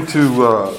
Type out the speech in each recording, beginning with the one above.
to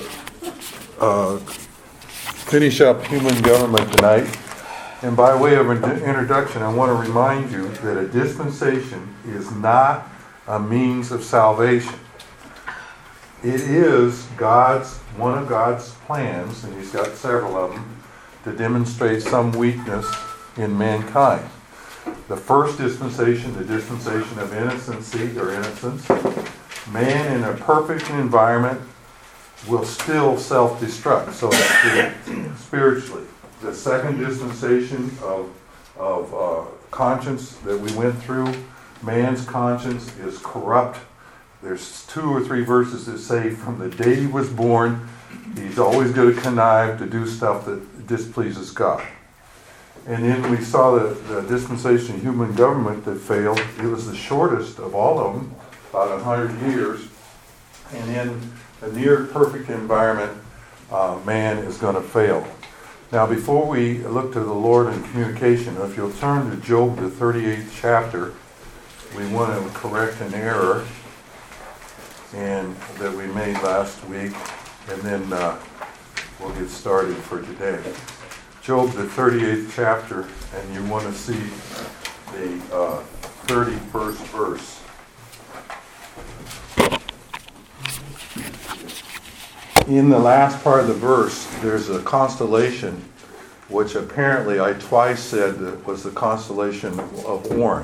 finish up human government tonight. And by way of an introduction, I want to remind you that a dispensation is not a means of salvation. It is one of God's plans, and He's got several of them, to demonstrate some weakness in mankind. The first dispensation, the dispensation of innocency or innocence, man in a perfect environment will still self-destruct, so spiritually. The second dispensation of conscience that we went through, man's conscience is corrupt. There's 2 or 3 verses that say from the day he was born, he's always going to connive to do stuff that displeases God. And then we saw the dispensation of human government that failed. It was the shortest of all of them, about 100 years. And in a near perfect environment, man is going to fail. Now, before we look to the Lord in communication, if you'll turn to Job, the 38th chapter, we want to correct an error that we made last week, and then we'll get started for today. Job, the 38th chapter, and you want to see the 31st verse. In the last part of the verse, there's a constellation, which apparently I twice said that was the constellation of Orion.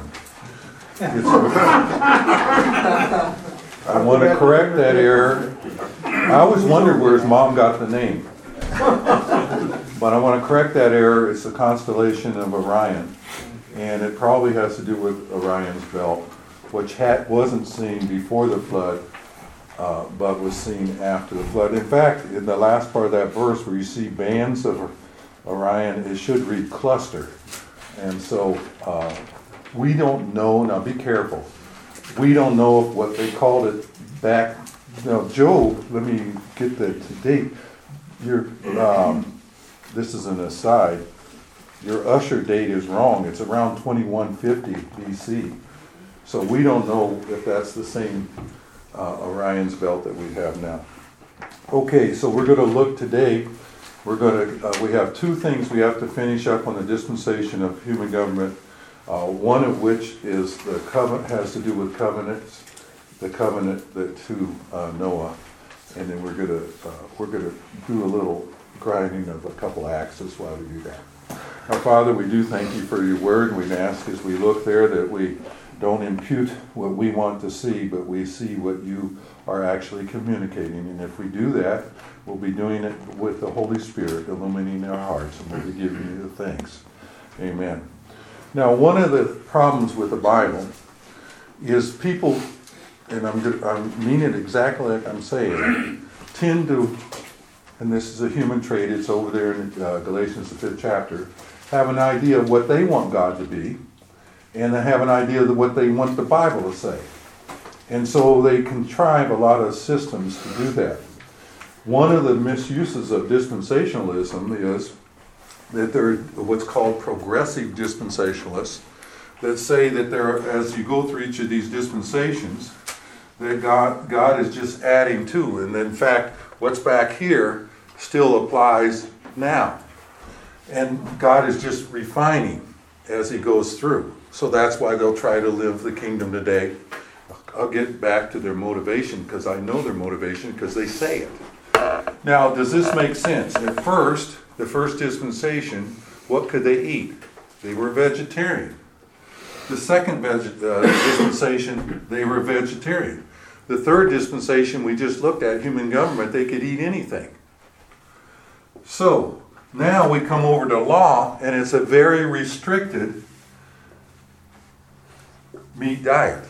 I want to correct that error. I always wondered where his mom got the name. But I want to correct that error. It's the constellation of Orion. And it probably has to do with Orion's belt, which wasn't seen before the flood, but was seen after the flood. In fact, in the last part of that verse where you see bands of Orion, it should read cluster. And so we don't know, now be careful, we don't know what they called it back. Now, Job, let me get that to date. This is an aside. Your Usher date is wrong. It's around 2150 BC. So we don't know if that's the same Orion's belt that we have now. Okay, so we're going to look today. We have 2 things we have to finish up on the dispensation of human government. One of which is the covenant, has to do with covenants, the covenant to Noah, and then we're gonna do a little grinding of a couple axes while we do that. Our Father, we do thank you for your word, and we ask as we look there that we don't impute what we want to see, but we see what you are actually communicating. And if we do that, we'll be doing it with the Holy Spirit illuminating our hearts, and we'll be giving you the thanks. Amen. Now, one of the problems with the Bible is people, and I mean it exactly like I'm saying, tend to, and this is a human trait, it's over there in Galatians, the 5th chapter, have an idea of what they want God to be, and they have an idea of what they want the Bible to say. And so they contrive a lot of systems to do that. One of the misuses of dispensationalism is that there are what's called progressive dispensationalists that say that as you go through each of these dispensations, that God is just adding to. And in fact, what's back here still applies now. And God is just refining as He goes through. So that's why they'll try to live the kingdom today. I'll get back to their motivation because I know their motivation because they say it. Now, does this make sense? At first, the first dispensation, what could they eat? They were vegetarian. The second dispensation, they were vegetarian. The third dispensation we just looked at, human government, they could eat anything. So, now we come over to law, and it's a very restricted meat diet.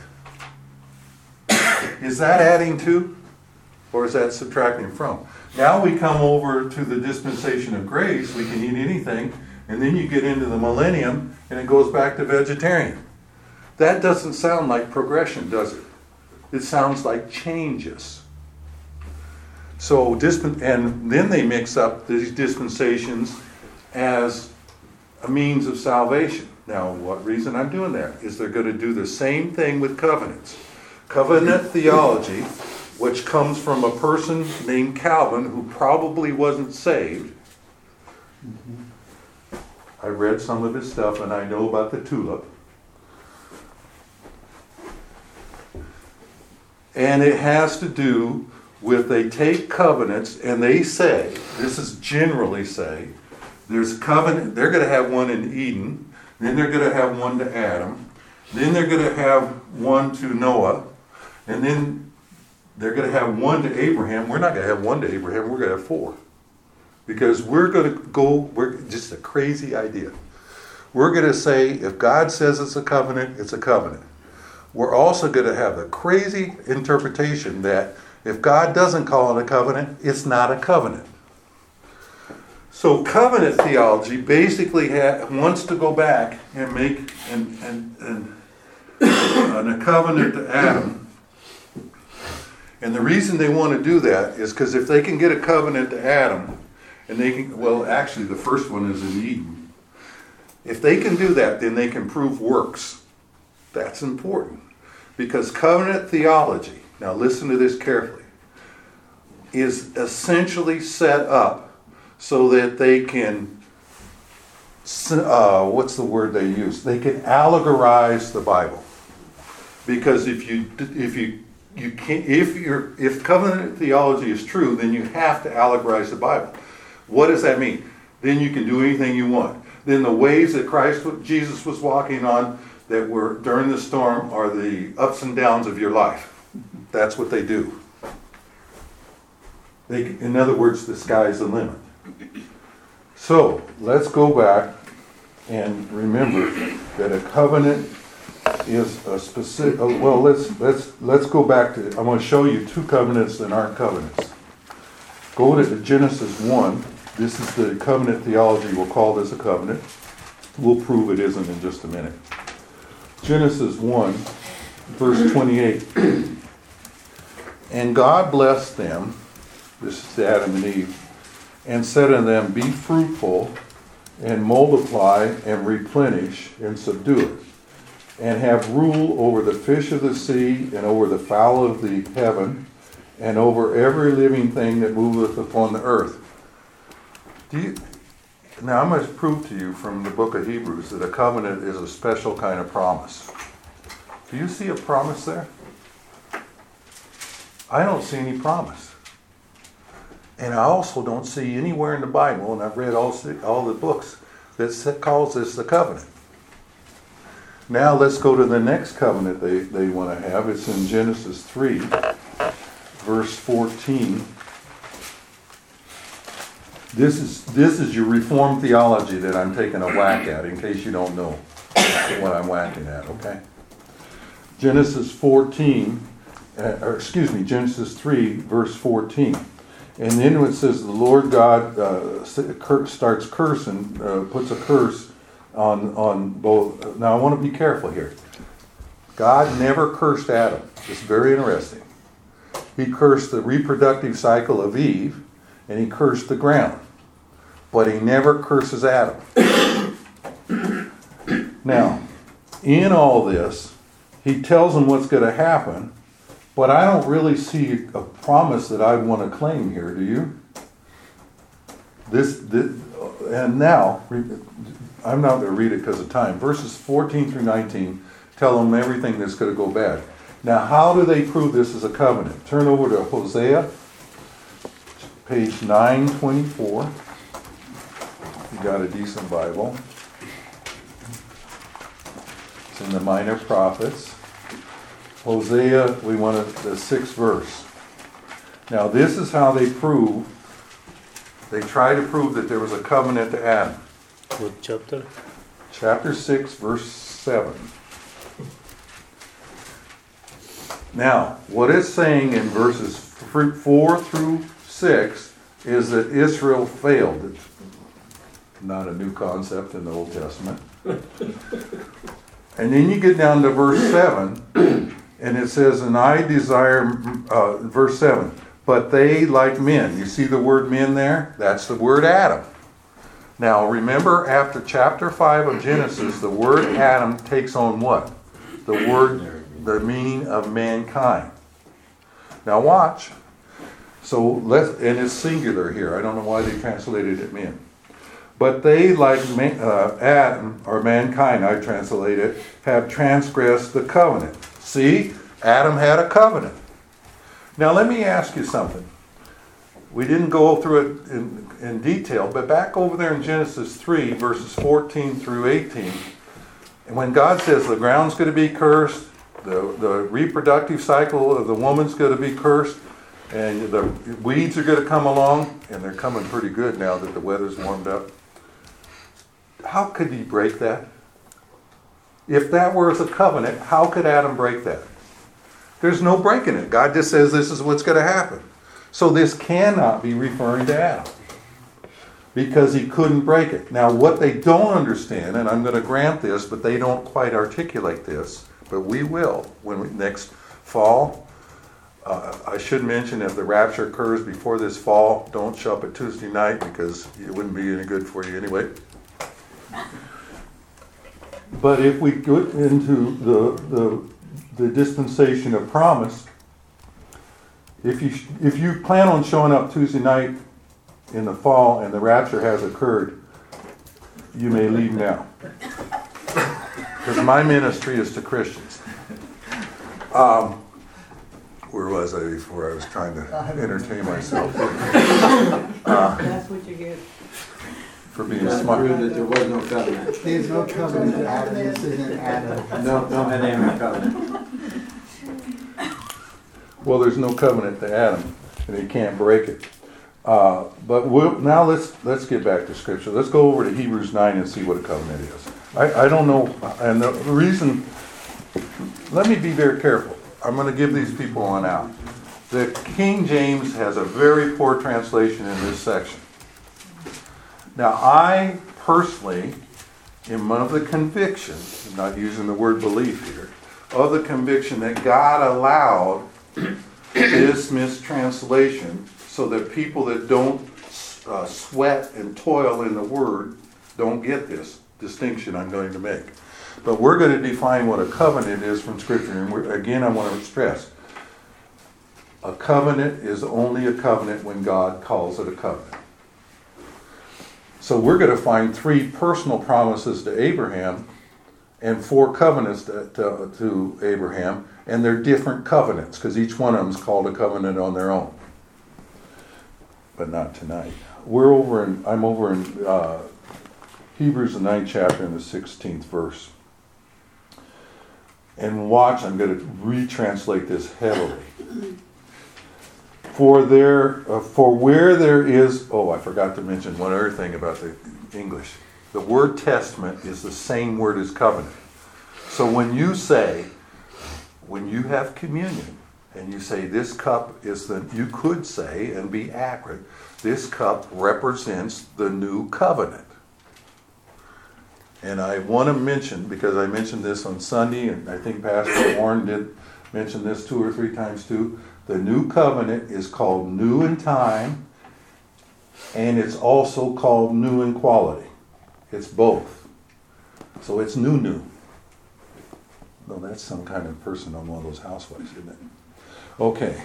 Is that adding to, or is that subtracting from? Now we come over to the dispensation of grace, we can eat anything, and then you get into the millennium, and it goes back to vegetarian. That doesn't sound like progression, does it? It sounds like changes. So, and then they mix up these dispensations as a means of salvation. Now, what reason I'm doing that is they're going to do the same thing with covenants. Covenant theology which comes from a person named Calvin who probably wasn't saved. I read some of his stuff and I know about the tulip. And it has to do with they take covenants and they say, this is generally say, there's a covenant, they're going to have one in Eden, then they're going to have one to Adam, then they're going to have one to Noah, and then they're going to have one to Abraham. We're not going to have one to Abraham, we're going to have 4. Because we're going to we're just a crazy idea. We're going to say, if God says it's a covenant, it's a covenant. We're also going to have the crazy interpretation that if God doesn't call it a covenant, it's not a covenant. So covenant theology basically wants to go back and make a covenant to Adam. And the reason they want to do that is because if they can get a covenant to Adam, and they can, well, actually the first one is in Eden. If they can do that, then they can prove works. That's important. Because covenant theology, now listen to this carefully, is essentially set up so that they can, what's the word they use? They can allegorize the Bible. Because if covenant theology is true, then you have to allegorize the Bible. What does that mean? Then you can do anything you want. Then the waves that Jesus was walking on that were during the storm are the ups and downs of your life. That's what they do. In other words, the sky's the limit. So let's go back and remember that a covenant is a specific. Well, let's go back to. I'm going to show you 2 covenants that aren't covenants. Go to Genesis 1. This is the covenant theology. We'll call this a covenant. We'll prove it isn't in just a minute. Genesis 1, verse 28. And God blessed them, this is Adam and Eve, and said unto them, be fruitful, and multiply, and replenish, and subdue it, and have rule over the fish of the sea, and over the fowl of the heaven, and over every living thing that moveth upon the earth. Now I must prove to you from the book of Hebrews that a covenant is a special kind of promise. Do you see a promise there? I don't see any promise. And I also don't see anywhere in the Bible, and I've read all the books, that calls this the covenant. Now let's go to the next covenant they want to have. It's in Genesis 3, verse 14. This is your Reformed theology that I'm taking a whack at, in case you don't know what I'm whacking at, okay? Genesis 3, verse 14. And then it says the Lord God starts cursing, puts a curse on both. Now I want to be careful here. God never cursed Adam. It's very interesting. He cursed the reproductive cycle of Eve, and he cursed the ground. But he never curses Adam. Now, in all this, he tells him what's going to happen, but I don't really see a promise that I want to claim here, do you? And now, I'm not going to read it because of time. Verses 14 through 19 tell them everything that's going to go bad. Now, how do they prove this is a covenant? Turn over to Hosea, page 924. You got a decent Bible. It's in the Minor Prophets. Hosea, we want the 6th verse. Now this is how they prove. They try to prove that there was a covenant to Adam. What chapter? Chapter 6, verse 7. Now, what it's saying in verses 4 through 6 is that Israel failed. It's not a new concept in the Old Testament. And then you get down to verse 7, and it says, and I desire, verse 7, but they like men. You see the word men there? That's the word Adam. Now remember, after chapter 5 of Genesis, the word Adam takes on what? The meaning of mankind. Now watch. So and it's singular here. I don't know why they translated it men. But they, like Adam, or mankind, I translate it, have transgressed the covenant. See, Adam had a covenant. Now let me ask you something. We didn't go through it in detail, but back over there in Genesis 3, verses 14 through 18, and when God says the ground's going to be cursed, the reproductive cycle of the woman's going to be cursed, and the weeds are going to come along, and they're coming pretty good now that the weather's warmed up. How could he break that? If that was a covenant, how could Adam break that? There's no breaking it. God just says this is what's going to happen. So this cannot be referring to Adam, because he couldn't break it. Now what they don't understand, and I'm going to grant this, but they don't quite articulate this, but we will next fall. I should mention, if the rapture occurs before this fall, don't show up at Tuesday night, because it wouldn't be any good for you anyway. But if we go into the dispensation of promise, if you plan on showing up Tuesday night in the fall and the rapture has occurred, you may leave now. Because my ministry is to Christians. Where was I before? I was trying to entertain myself. That's what you get. For being smart. That there was no covenant. There's no covenant to Adam. This isn't Adam. No Adamic covenant. Well, there's no covenant to Adam, and he can't break it. But now let's get back to Scripture. Let's go over to Hebrews 9 and see what a covenant is. I don't know, and the reason. Let me be very careful. I'm going to give these people one out. The King James has a very poor translation in this section. Now, I personally am of the conviction, I'm not using the word belief here, of the conviction that God allowed this mistranslation so that people that don't sweat and toil in the word don't get this distinction I'm going to make. But we're going to define what a covenant is from Scripture. And again, I want to stress, a covenant is only a covenant when God calls it a covenant. So we're going to find 3 personal promises to Abraham and 4 covenants to Abraham, and they're different covenants because each one of them is called a covenant on their own. But not tonight. I'm over in Hebrews the 9th chapter and the 16th verse. And watch, I'm going to retranslate this heavily. For where there is, I forgot to mention one other thing about the English. The word testament is the same word as covenant. So when you have communion, and you say this cup you could say and be accurate, this cup represents the new covenant. And I want to mention, because I mentioned this on Sunday, and I think Pastor Warren did mention this 2 or 3 times too, the new covenant is called new in time, and it's also called new in quality. It's both. So it's new. No, that's some kind of person on one of those housewives, isn't it? Okay,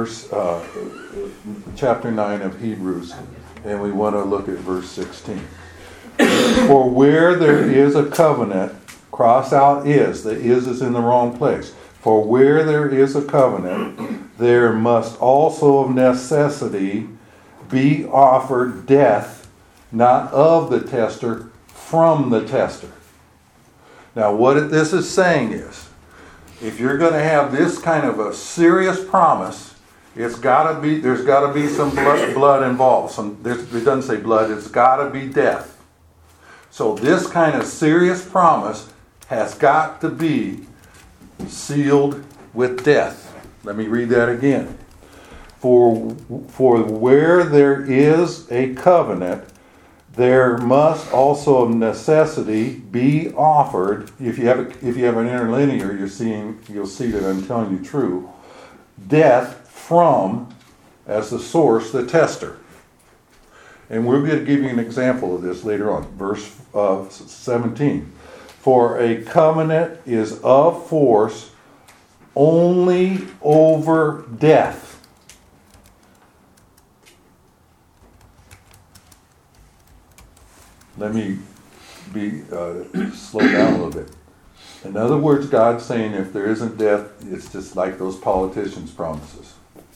chapter 9 of Hebrews, and we want to look at verse 16. For where there is a covenant, cross out is. The is in the wrong place. For where there is a covenant, there must also of necessity be offered death, not of the tester, from the tester. Now what this is saying is, if you're going to have this kind of a serious promise, there's got to be some blood involved. It doesn't say blood, it's got to be death. So this kind of serious promise has got to be sealed with death. Let me read that again. For where there is a covenant, there must also of necessity be offered. If you have an interlinear, you'll see that I'm telling you true. Death from, as the source, the tester. And we're going to give you an example of this later on. Verse 17. For a covenant is of force only over death. let me slow down a little bit. In other words, God's saying if there isn't death, it's just like those politicians' promises.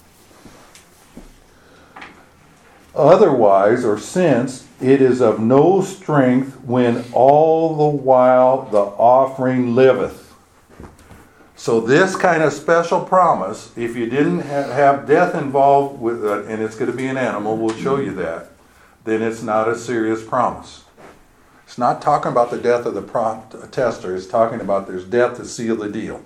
Otherwise, or since, it is of no strength when all the while the offering liveth. So this kind of special promise, if you didn't have death involved with it, and it's going to be an animal, we'll show you that, then it's not a serious promise. It's not talking about the death of the protester. It's talking about there's death to seal the deal.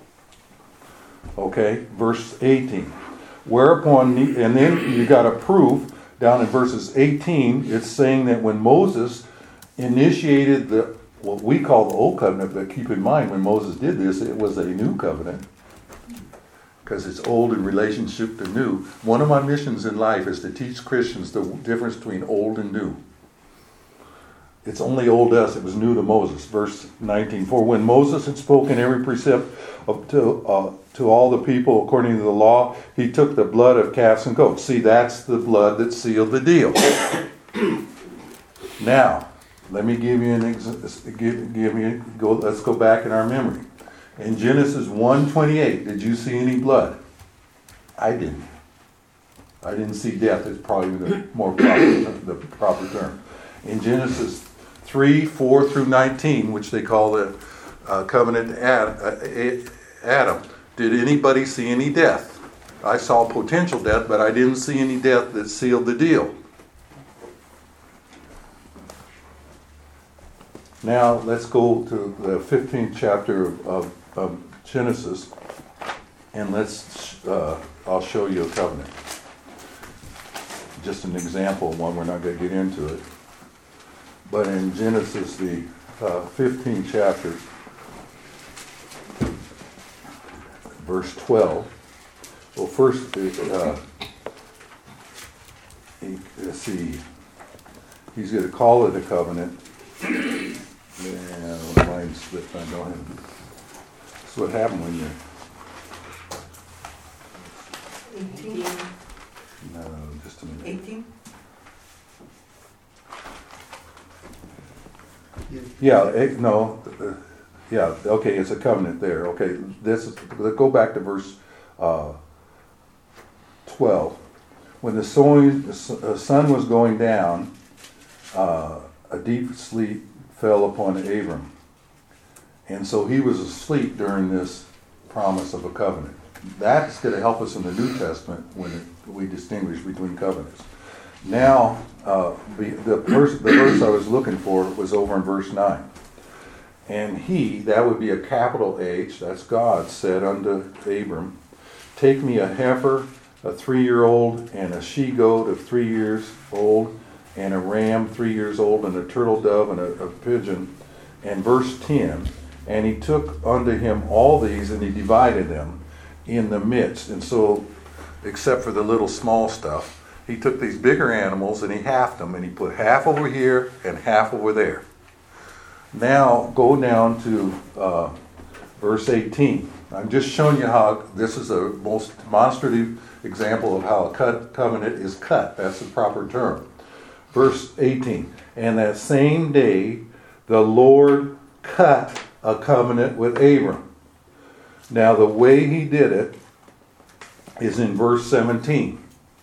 Okay, verse 18. Whereupon, and then you got a proof down in verses 18. It's saying that when Moses initiated what we call the Old Covenant, but keep in mind when Moses did this, it was a new covenant because it's old in relationship to new. One of my missions in life is to teach Christians the difference between old and new. It's only old to us, it was new to Moses. Verse 19, for when Moses had spoken every precept to all the people according to the law, he took the blood of calves and goats. See, that's the blood that sealed the deal. Now, let me give you let's go back in our memory. In Genesis 1:28, did you see any blood? I didn't. I didn't see death. It's probably the proper term. In Genesis 3:4 through 19, which they call the covenant Adam, did anybody see any death? I saw potential death, but I didn't see any death that sealed the deal. Now let's go to the 15th chapter of Genesis, and I'll show you a covenant. Just an example of one. We're not going to get into it. But in Genesis, the 15th chapter, verse 12. Well, first, let's see. He's going to call it a covenant. Yeah, my mind slipped. I don't have. That's what happened when you. 18. No, just a minute. 18. Yeah, yeah, okay, it's a covenant there. Okay, let's go back to verse 12. When the sun was going down, a deep sleep fell upon Abram. And so he was asleep during this promise of a covenant. That's going to help us in the New Testament when we distinguish between covenants. Now, the verse I was looking for was over in verse 9. And he, that would be a capital H, that's God, said unto Abram, take me a heifer, a 3-year-old, and a she-goat of 3 years old, and a ram 3 years old, and a turtle dove, and a pigeon. And verse 10, and he took unto him all these, and he divided them in the midst. And so, except for the little small stuff, he took these bigger animals and he halved them, and he put half over here and half over there. Now go down to verse 18. I'm just showing you how this is a most demonstrative example of how a covenant is cut. That's the proper term. Verse 18. And that same day the Lord cut a covenant with Abram. Now the way he did it is in verse 17.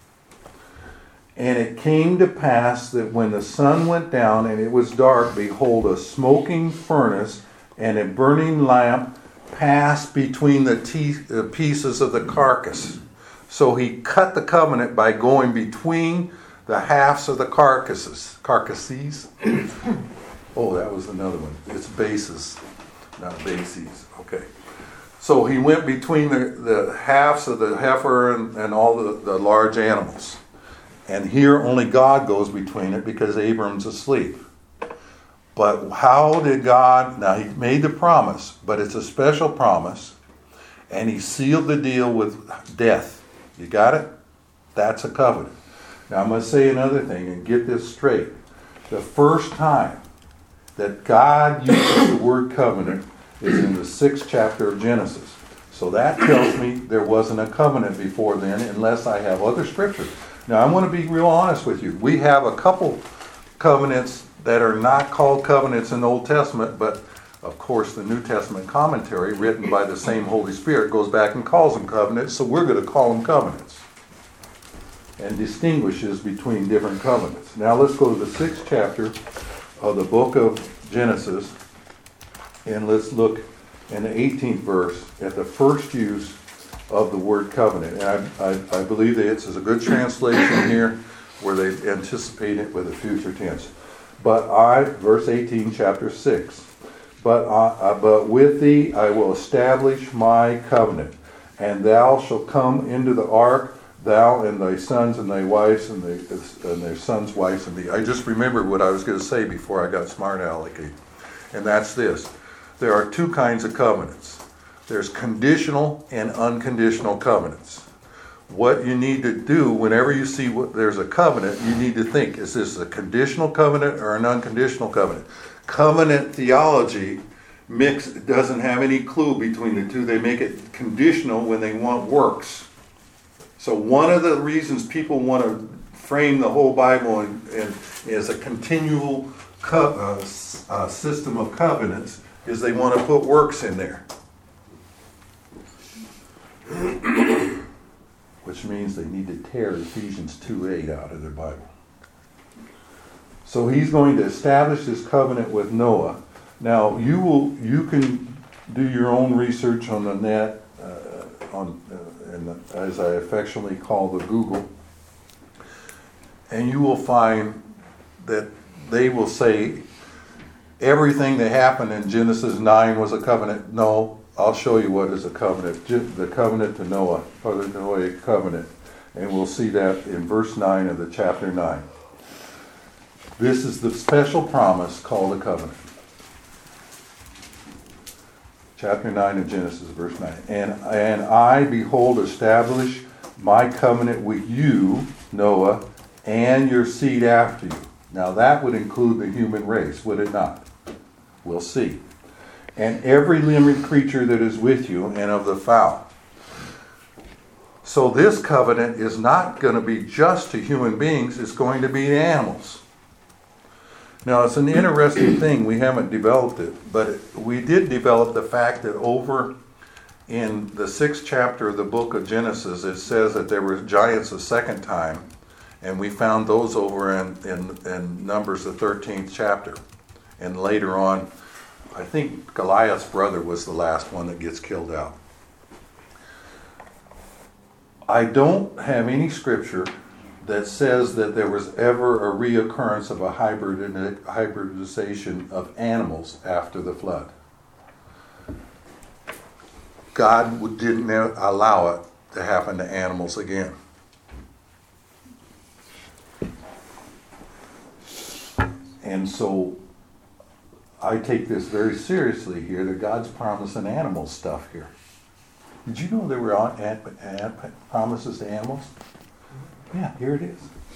And it came to pass that when the sun went down and it was dark, behold, a smoking furnace and a burning lamp passed between the pieces of the carcass. So he cut the covenant by going between the halves of the carcasses. Carcasses? Oh, that was another one. It's bases, not bases. Okay. So he went between the halves of the heifer and all the large animals. And here only God goes between it because Abram's asleep. But how did God, now he made the promise, but it's a special promise, and he sealed the deal with death. You got it? That's a covenant. Now I'm going to say another thing and get this straight. The first time that God uses the word covenant is in the 6th chapter of Genesis. So that tells me there wasn't a covenant before then unless I have other scriptures. Now, I want to be real honest with you. We have a couple covenants that are not called covenants in the Old Testament, but of course the New Testament commentary written by the same Holy Spirit goes back and calls them covenants, so we're going to call them covenants and distinguishes between different covenants. Now let's go to the 6th chapter of the book of Genesis, and let's look in the 18th verse at the first use of the word covenant. And I believe that it's a good translation here where they anticipate it with a future tense. Verse 18, chapter 6. But with thee I will establish my covenant, and thou shalt come into the ark, thou and thy sons and thy wives and their sons' wives and thee. I just remembered what I was going to say before I got smart alecky. And that's this. There are two kinds of covenants. There's conditional and unconditional covenants. What you need to do whenever you see there's a covenant, you need to think, is this a conditional covenant or an unconditional covenant? Covenant theology doesn't have any clue between the two. They make it conditional when they want works. So one of the reasons people want to frame the whole Bible and as a continual system of covenants is they want to put works in there. Which means they need to tear Ephesians 2:8 out of their Bible. So he's going to establish this covenant with Noah. Now you can do your own research on the net, as I affectionately call the Google, and you will find that they will say everything that happened in Genesis 9 was a covenant. No, I'll show you what is a covenant. The covenant to Noah, or the Noahic covenant, and we'll see that in verse 9 of the chapter 9. This is the special promise called a covenant. Chapter 9 of Genesis, verse 9. And I, behold, establish my covenant with you, Noah, and your seed after you. Now that would include the human race, would it not? We'll see. And every living creature that is with you, and of the fowl. So this covenant is not going to be just to human beings, it's going to be to animals. Now, it's an interesting thing. We haven't developed it, but we did develop the fact that over in the 6th chapter of the book of Genesis, it says that there were giants a second time, and we found those over in Numbers, the 13th chapter. And later on, I think Goliath's brother was the last one that gets killed out. I don't have any scripture that says that there was ever a reoccurrence of a hybridization of animals after the flood. God didn't allow it to happen to animals again. And so I take this very seriously here, that God's promising animal stuff here. Did you know there were promises to animals? Yeah, here it is.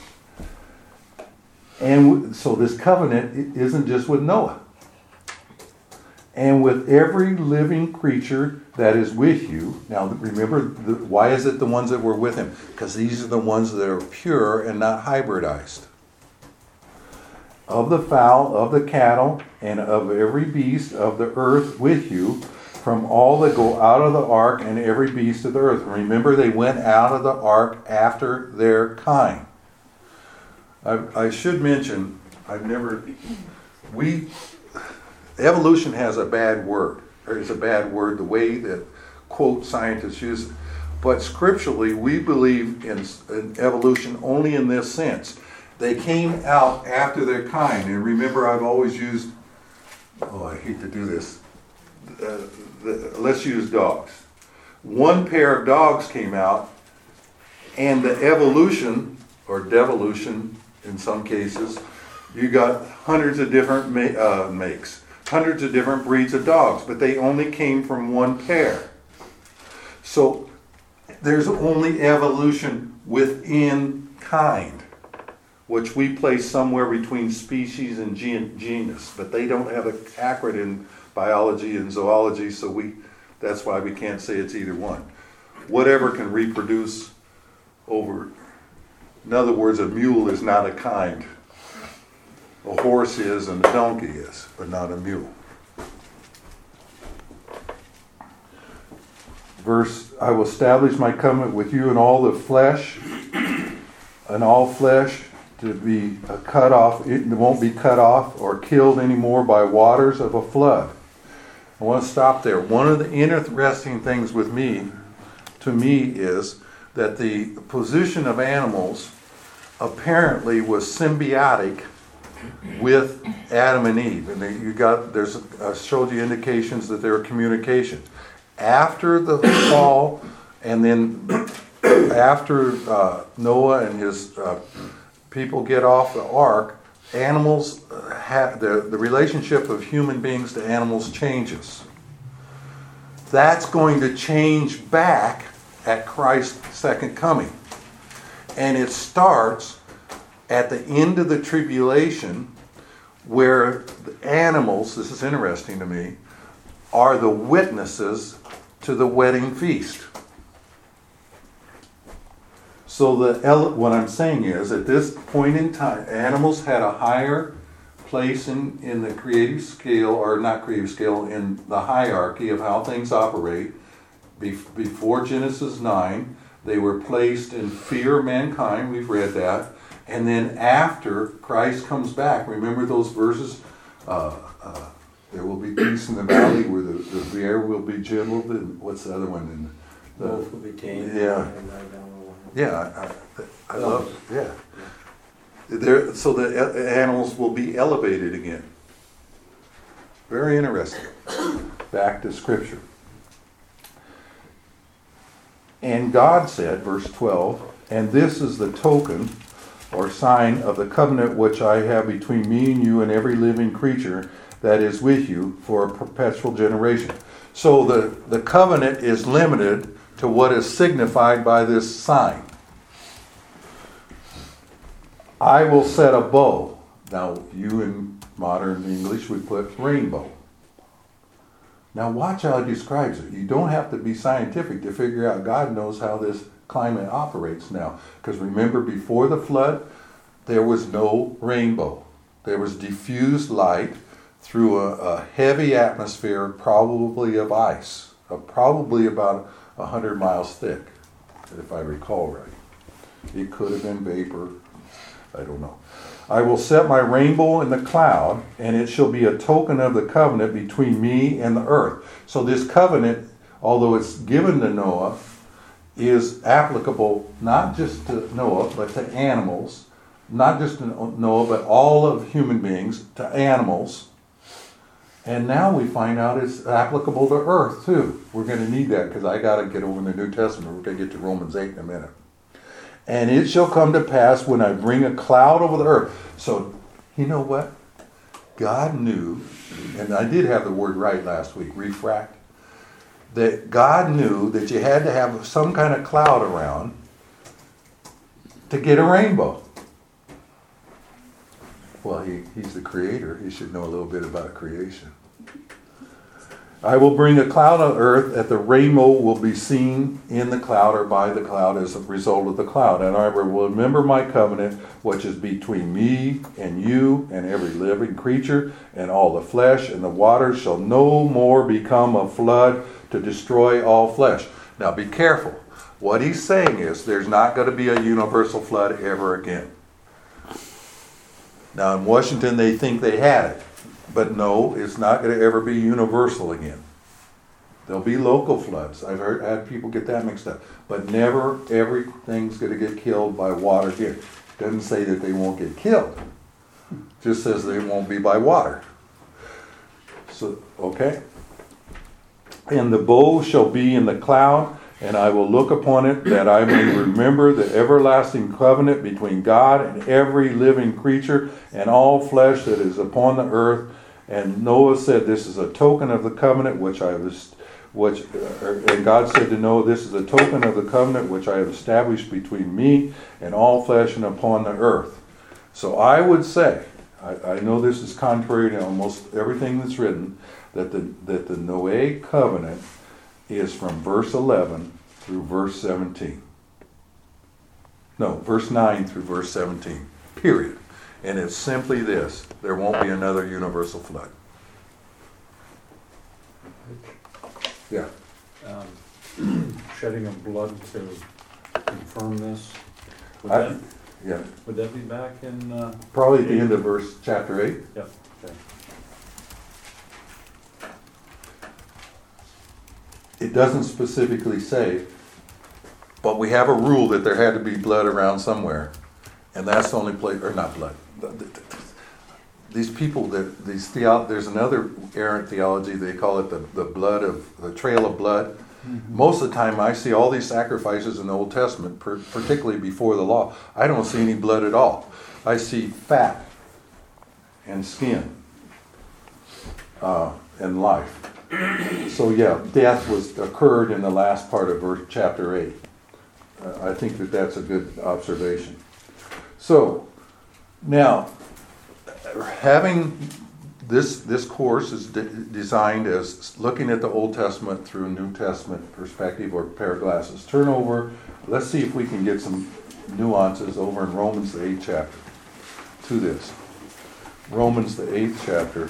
And so this covenant isn't just with Noah. And with every living creature that is with you. Now remember, why is it the ones that were with him? Because these are the ones that are pure and not hybridized. Of the fowl, of the cattle, and of every beast of the earth with you, from all that go out of the ark and every beast of the earth. Remember, they went out of the ark after their kind. I should mention, evolution has a bad word. Or is a bad word, the way that, quote, scientists use it. But scripturally, we believe in evolution only in this sense. They came out after their kind. And remember, I've always used, I hate to do this. Let's use dogs. One pair of dogs came out, and the evolution, or devolution in some cases, you got hundreds of different makes, hundreds of different breeds of dogs, but they only came from one pair. So there's only evolution within kind, which we place somewhere between species and genus, but they don't have an acronym in biology and zoology, so that's why we can't say it's either one. Whatever can reproduce over. In other words, a mule is not a kind. a horse is and a donkey is, but not a mule. Verse, I will establish my covenant with you and all the flesh, and all flesh to be cut off. It won't be cut off or killed anymore by waters of a flood. I want to stop there. One of the interesting things to me, is that the position of animals apparently was symbiotic with Adam and Eve. And I showed you indications that there were communications. After the fall, and then after Noah and his people get off the ark, animals the relationship of human beings to animals changes. That's going to change back at Christ's second coming. And it starts at the end of the tribulation, where the animals, this is interesting to me, are the witnesses to the wedding feast. So what I'm saying is, at this point in time, animals had a higher place in the creative scale, or not creative scale, in the hierarchy of how things operate. Before Genesis 9, they were placed in fear of mankind, we've read that. And then after Christ comes back, remember those verses? There will be peace in the valley where the air will be gentle. And what's the other one? Both will be tamed. Yeah. And lie down on one. Yeah, I love it. Yeah. So the animals will be elevated again. Very interesting. Back to Scripture. And God said, verse 12, and this is the token or sign of the covenant which I have between me and you and every living creature that is with you for a perpetual generation. So the covenant is limited to what is signified by this sign. I will set a bow. Now, you in modern English would put rainbow. Now watch how it describes it. You don't have to be scientific to figure out God knows how this climate operates now. Because remember, before the flood, there was no rainbow. There was diffused light through a heavy atmosphere, probably of ice, probably about 100 miles thick, if I recall right. It could have been vapor. I don't know. I will set my rainbow in the cloud, and it shall be a token of the covenant between me and the earth. So this covenant, although it's given to Noah, is applicable not just to Noah, but to animals. Not just to Noah, but all of human beings, to animals. And now we find out it's applicable to earth too. We're going to need that because I got to get over in the New Testament. We're going to get to Romans 8 in a minute. And it shall come to pass when I bring a cloud over the earth. So, you know what? God knew, and I did have the word right last week, refract, that God knew that you had to have some kind of cloud around to get a rainbow. Well, he's the creator. He should know a little bit about creation. I will bring a cloud on earth, that the rainbow will be seen in the cloud or by the cloud as a result of the cloud. And I will remember my covenant, which is between me and you and every living creature and all the flesh, and the waters shall no more become a flood to destroy all flesh. Now be careful. What he's saying is there's not going to be a universal flood ever again. Now in Washington they think they had it. But no, it's not going to ever be universal again. There'll be local floods. I've had people get that mixed up. But never everything's going to get killed by water again. Doesn't say that they won't get killed. Just says they won't be by water. So, okay. And the bow shall be in the cloud, and I will look upon it, that I may remember the everlasting covenant between God and every living creature and all flesh that is upon the earth. And Noah said, this is a token of the covenant and God said to Noah, this is a token of the covenant which I have established between me and all flesh and upon the earth. So I would say, I know this is contrary to almost everything that's written, that the Noahic covenant is from verse 11 through verse 17. No, verse 9 through verse 17. Period. And it's simply this: there won't be another universal flood. Yeah. Shedding of blood to confirm this. Would I- that, Yeah. would that be back in, Probably at the end of chapter 8. yep, okay. It doesn't specifically say, but we have a rule that there had to be blood around somewhere. And that's the only place, or not blood. These people, there's another errant theology, they call it the trail of blood. Most of the time I see all these sacrifices in the Old Testament, particularly before the law, I don't see any blood at all. I see fat and skin and life. So yeah, death occurred in the last part of chapter 8. I think that's a good observation. So now, having this course is designed as looking at the Old Testament through a New Testament perspective or pair of glasses. Turn over. Let's see if we can get some nuances over in Romans the 8th chapter to this. Romans the 8th chapter.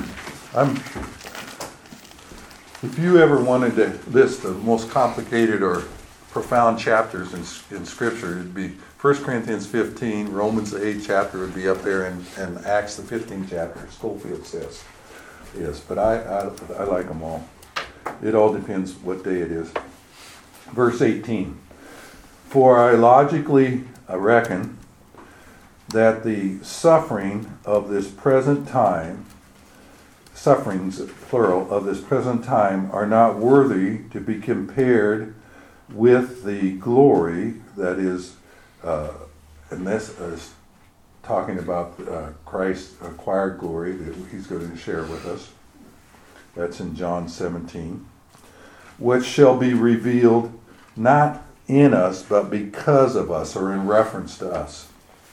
If you ever wanted to list the most complicated or profound chapters in Scripture, it'd be 1 Corinthians 15, Romans the 8th chapter would be up there, and Acts the 15th chapter, Schofield says. Yes, but I like them all. It all depends what day it is. Verse 18. For I logically reckon that the suffering of this present time, sufferings, plural, of this present time are not worthy to be compared with the glory that is, and this is talking about Christ's acquired glory that he's going to share with us. That's in John 17. Which shall be revealed not in us, but because of us, or in reference to us.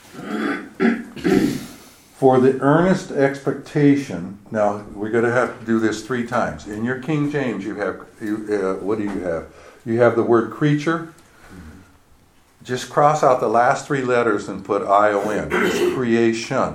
For the earnest expectation, now we're going to have to do this 3 times. In your King James, you have, what do you have? You have the word creature. Just cross out the last 3 letters and put I-O-N. It's creation.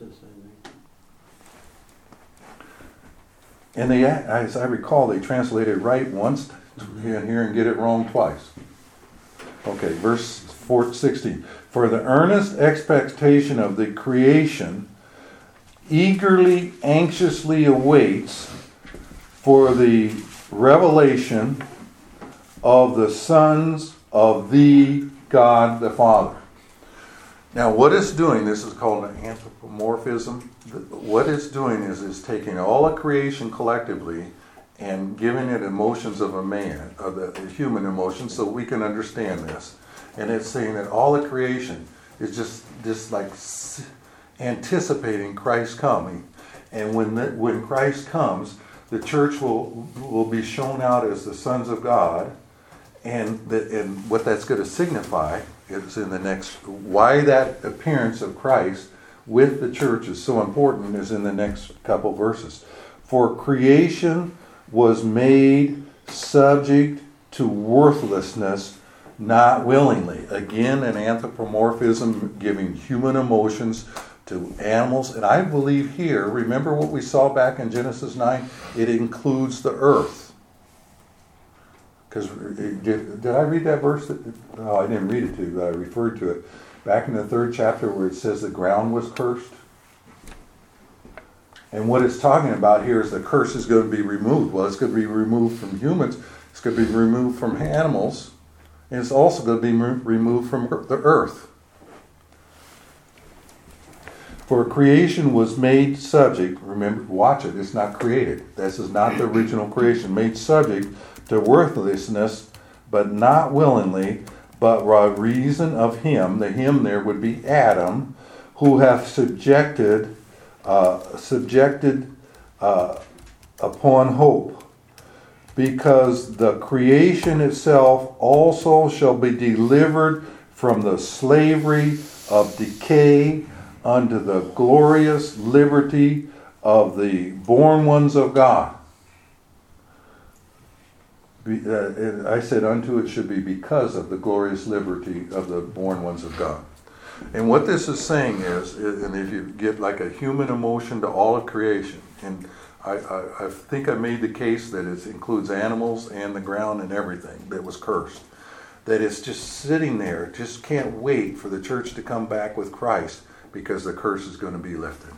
And they, as I recall, they translated right once in here and get it wrong twice. Okay, verse 16. For the earnest expectation of the creation eagerly, anxiously awaits for the revelation of the sons of the God the Father. Now what it's doing, this is called an anthropomorphism. What it's doing is taking all of creation collectively and giving it emotions of a man, of the human emotions, so we can understand this. And it's saying that all of creation is just like anticipating Christ coming. And when Christ comes, the church will be shown out as the sons of God. And what that's going to signify is in the next, why that appearance of Christ with the church is so important is in the next couple verses. For creation was made subject to worthlessness, not willingly. Again, an anthropomorphism giving human emotions to animals. And I believe here, remember what we saw back in Genesis 9? It includes the earth. Because did I read that verse? No, I didn't read it to you, but I referred to it. Back in the 3rd chapter where it says the ground was cursed. And what it's talking about here is the curse is going to be removed. Well, it's going to be removed from humans. It's going to be removed from animals. And it's also going to be removed from the earth. For creation was made subject, remember, watch it, it's not created. This is not the original creation. Made subject to worthlessness, but not willingly, but by reason of him, the him there would be Adam, who hath subjected upon hope. Because the creation itself also shall be delivered from the slavery of decay unto the glorious liberty of the born ones of God. I said unto it should be because of the glorious liberty of the born ones of God. And what this is saying is, and if you get like a human emotion to all of creation, and I think I made the case that it includes animals and the ground and everything that was cursed. That it's just sitting there, just can't wait for the church to come back with Christ because the curse is going to be lifted.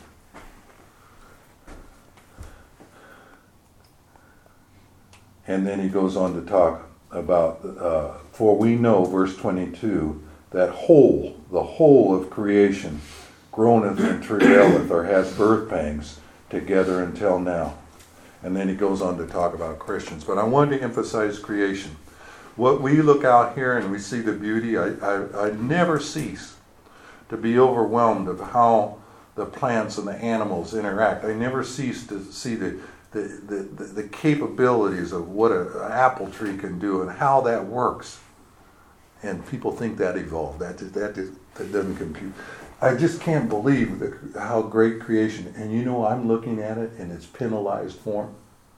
And then he goes on to talk about, for we know, verse 22, that the whole of creation groaneth and travaileth, or has birth pangs together until now. And then he goes on to talk about Christians. But I wanted to emphasize creation. What we look out here and we see the beauty, I never cease to be overwhelmed of how the plants and the animals interact. I never cease to see the capabilities of what an apple tree can do and how that works. And people think that evolved. That doesn't compute. I just can't believe how great creation. And you know, I'm looking at it in its penalized form.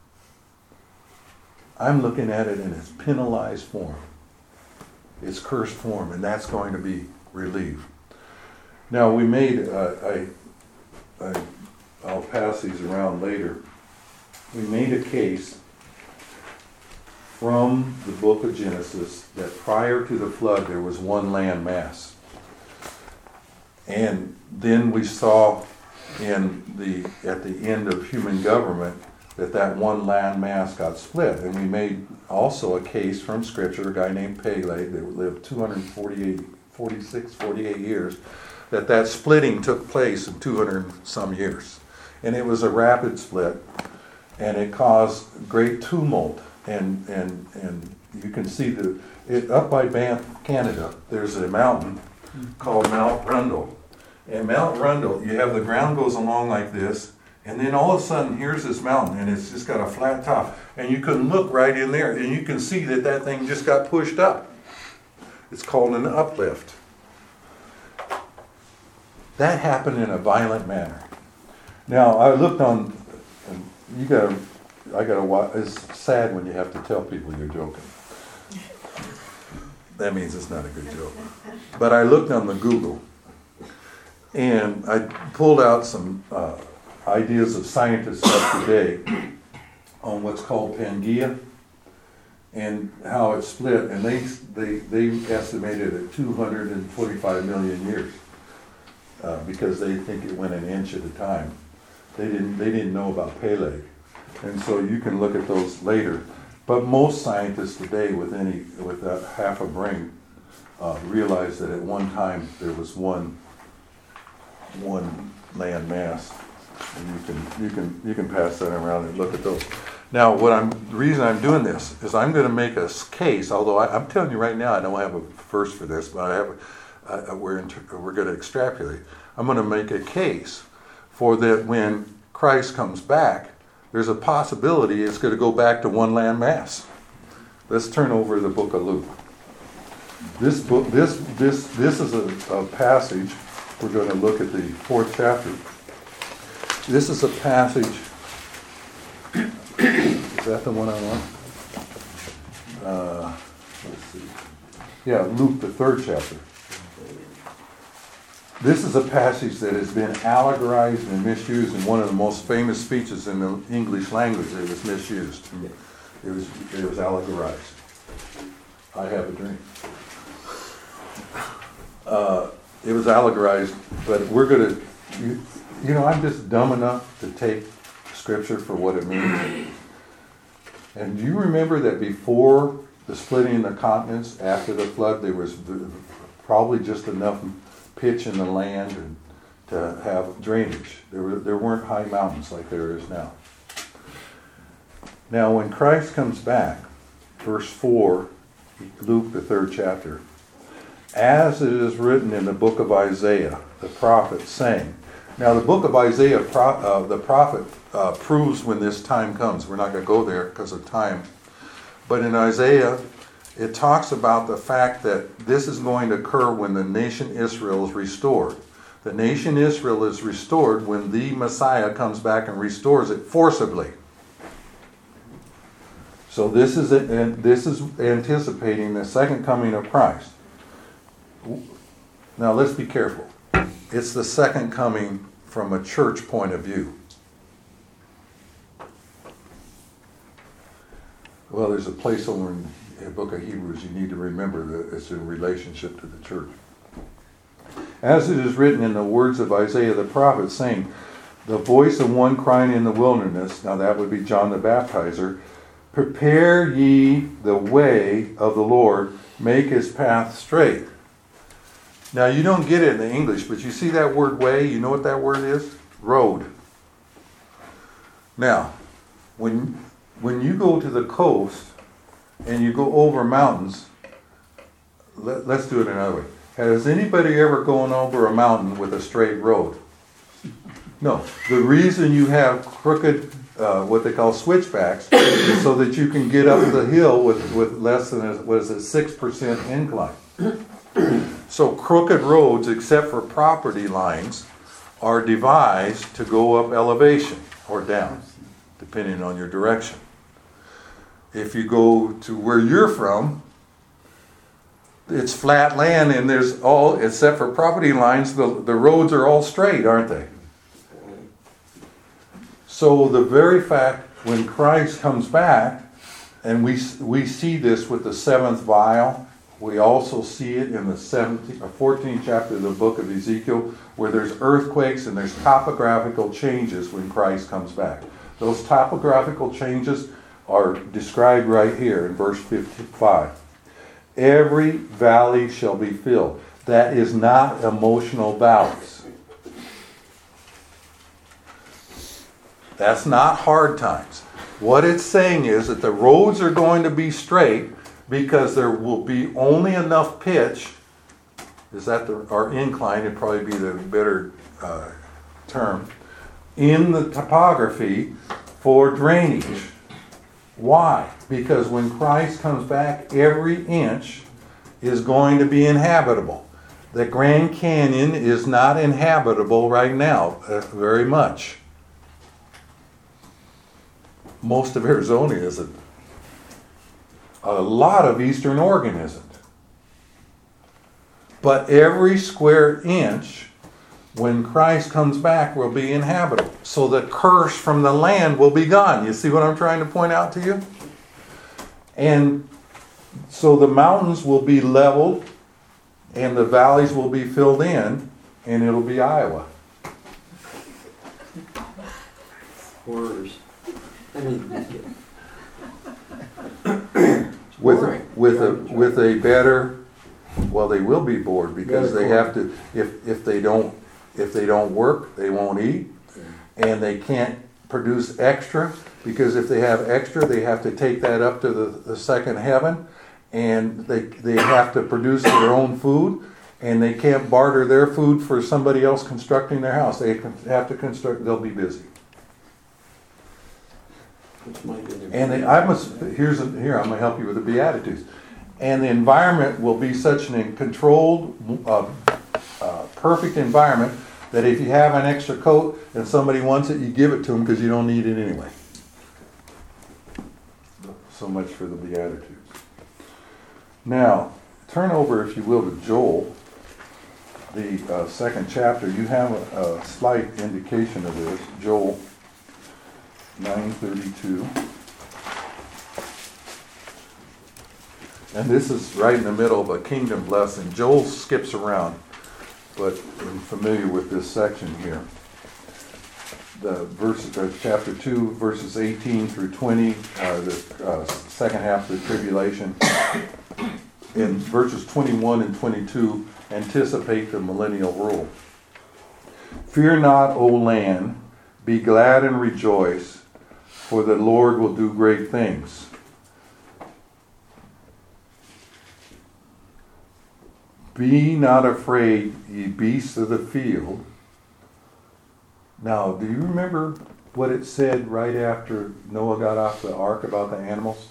I'm looking at it in its penalized form. Its cursed form. And that's going to be relieved. Now we made, I'll pass these around later. We made a case from the book of Genesis that prior to the flood there was one land mass. And then we saw at the end of human government that one land mass got split. And we made also a case from Scripture, a guy named Peleg that lived 48 years, that splitting took place in 200 some years. And it was a rapid split, and it caused great tumult. And you can see up by Banff, Canada, there's a mountain called Mount Rundle. And Mount Rundle, you have the ground goes along like this, and then all of a sudden here's this mountain, and it's just got a flat top. And you can look right in there, and you can see that thing just got pushed up. It's called an uplift. That happened in a violent manner. Now, I looked on, and it's sad when you have to tell people you're joking. That means it's not a good joke. But I looked on the Google, and I pulled out some ideas of scientists of today on what's called Pangaea and how it split, and they estimated it 245 million years because they think it went an inch at a time. They didn't know about Peleg, and so you can look at those later. But most scientists today, with that half a brain, realize that at one time there was one land mass, and you can pass that around and look at those. Now, the reason I'm doing this is I'm going to make a case. Although I'm telling you right now, I don't have a verse for this, but we're going to extrapolate. I'm going to make a case for that when Christ comes back, there's a possibility it's going to go back to one land mass. Let's turn over to the book of Luke. This is a passage. We're going to look at the 4th chapter. This is a passage. Is that the one I want? Let's see. Yeah, Luke, the 3rd chapter. This is a passage that has been allegorized and misused in one of the most famous speeches in the English language. It was misused. It was allegorized. I have a dream. It was allegorized, but we're going to, I'm just dumb enough to take Scripture for what it means. And do you remember that before the splitting of the continents, after the flood, there was probably just enough pitch in the land and to have drainage. There weren't high mountains like there is now. Now, when Christ comes back, verse 4, Luke, the 3rd chapter, as it is written in the book of Isaiah, the prophet, saying. Now, the book of Isaiah, the prophet, proves when this time comes. We're not going to go there because of time. But in Isaiah, it talks about the fact that this is going to occur when the nation Israel is restored. The nation Israel is restored when the Messiah comes back and restores it forcibly. So this is anticipating the second coming of Christ. Now let's be careful. It's the second coming from a church point of view. Well, there's a place over in the book of Hebrews you need to remember that it's in relationship to the church. As it is written in the words of Isaiah the prophet, saying, the voice of one crying in the wilderness, now that would be John the Baptizer, prepare ye the way of the Lord, make his path straight. Now you don't get it in the English, but you see that word way, you know what that word is? Road. Now, when you go to the coast and you go over mountains, let's do it another way. Has anybody ever gone over a mountain with a straight road? No. The reason you have crooked, what they call switchbacks, is so that you can get up the hill with less than, 6% incline. So crooked roads, except for property lines, are devised to go up elevation or down, depending on your direction. If you go to where you're from, it's flat land and there's all, except for property lines, the roads are all straight, aren't they? So the very fact when Christ comes back, and we see this with the seventh vial, we also see it in the 14th chapter of the book of Ezekiel, where there's earthquakes and there's topographical changes when Christ comes back. Those topographical changes are described right here in verse 55. Every valley shall be filled. That is not emotional valleys. That's not hard times. What it's saying is that the roads are going to be straight because there will be only enough pitch. Is that or incline? It'd probably be the better term in the topography for drainage. Why? Because when Christ comes back, every inch is going to be inhabitable. The Grand Canyon is not inhabitable right now, very much. Most of Arizona isn't. A lot of Eastern Oregon isn't. But every square inch, when Christ comes back, will be inhabitable. So the curse from the land will be gone. You see what I'm trying to point out to you? And so the mountains will be leveled and the valleys will be filled in, and it'll be Iowa. Horrors. I mean, with a better, well, they will be bored because they have to, if they don't work, they won't eat, and they can't produce extra, because if they have extra, they have to take that up to the second heaven, and they have to produce their own food, and they can't barter their food for somebody else constructing their house. They have to construct, they'll be busy. And here I'm going to help you with the Beatitudes. And the environment will be such a controlled, perfect environment that if you have an extra coat and somebody wants it, you give it to them because you don't need it anyway. So much for the Beatitudes. Now, turn over, if you will, to Joel, the second chapter. You have a slight indication of this. Joel 9:32. And this is right in the middle of a kingdom blessing. Joel skips around, but I'm familiar with this section here. Chapter 2, verses 18 through 20, the second half of the tribulation. In verses 21 and 22, anticipate the millennial rule. Fear not, O land, be glad and rejoice, for the Lord will do great things. Be not afraid, ye beasts of the field. Now, do you remember what it said right after Noah got off the ark about the animals?